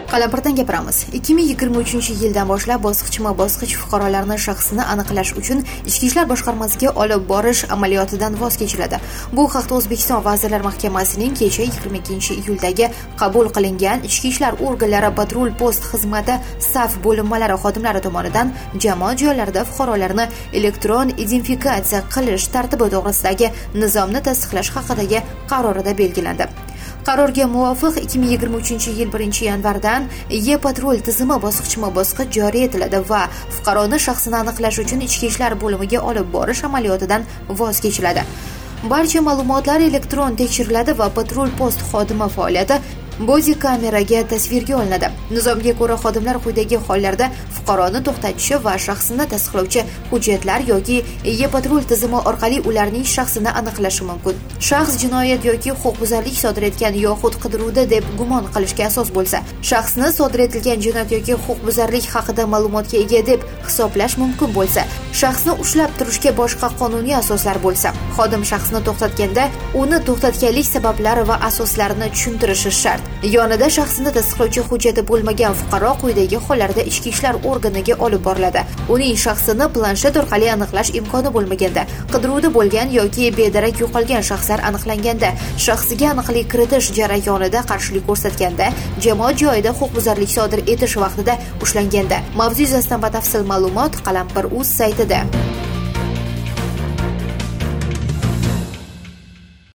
Qalampirdan gapiramiz. 2023-yildan boshlab bosqichma-bosqich fuqarolarning shaxsini aniqlash uchun Ichki ishlar boshqarmasiga olib borish amaliyotidan voz kechiladi. Bu haqda O'zbekiston Vazirlar Mahkamasining kecha 22-iyuldagi qabul qilingan Ichki ishlar organlari patrul post xizmati saf bo'linmalari xodimlari tomonidan jamoat joylarida fuqarolarni elektron identifikatsiya qilish tartibi to'g'risidagi nizomni tasdiqlash haqidagi qarorida belgilandi. Qarorga muvofiq 2023-yil 1-yanvardan E-patrul tizimi bosqichma-bosqich joriy etiladi va fuqaroni shaxsini aniqlash uchun Ichki ishlar bo'limiga olib borish amaliyotidan voz kechiladi. Barcha ma'lumotlar elektron tekshiriladi va patrul post xodimi faoliyati bodi kameraga tasvirga olinadi. Nizomga ko'ra xodimlar quyidagi hollarda fuqaroni to'xtatishi va shaxsini tasdiqlovchi hujjatlar yoki E-patrul tizimi orqali ularning shaxsini aniqlashi mumkin. Shaxs jinoyat yoki huquqbuzarlik sodir etgan yoxud qidiruvda deb gumon qilishga asos bo'lsa, shaxsni sodir etilgan jinoyat yoki huquqbuzarlik haqida ma'lumotga ega deb hisoblash mumkin bo'lsa, shaxsni ushlab turishga boshqa qonuniy asoslar bo'lsa, xodim shaxsni to'xtatganda uni to'xtatganlik sabablari va asoslarini tushuntirishi shart. Yonida shaxsini tasdiqlovchi hujjati bo'lmagan fuqaro quyidagi hollarda Ichki ishlar organiga olib boriladi. Uning shaxsini planshet orqali aniqlash imkoni bo'lmaganda, qidiruvda bo'lgan yoki bedarak yo'qolgan shaxslar aniqlanganda, shaxsiga aniqlik kiritish jarayonida qarshilik ko'rsatganda, jamoat joyida huquqbuzarlik sodir etish vaqtida ushlanganda. Mavzu yuzasidan batafsil ma'lumot Qalampir.uz saytida.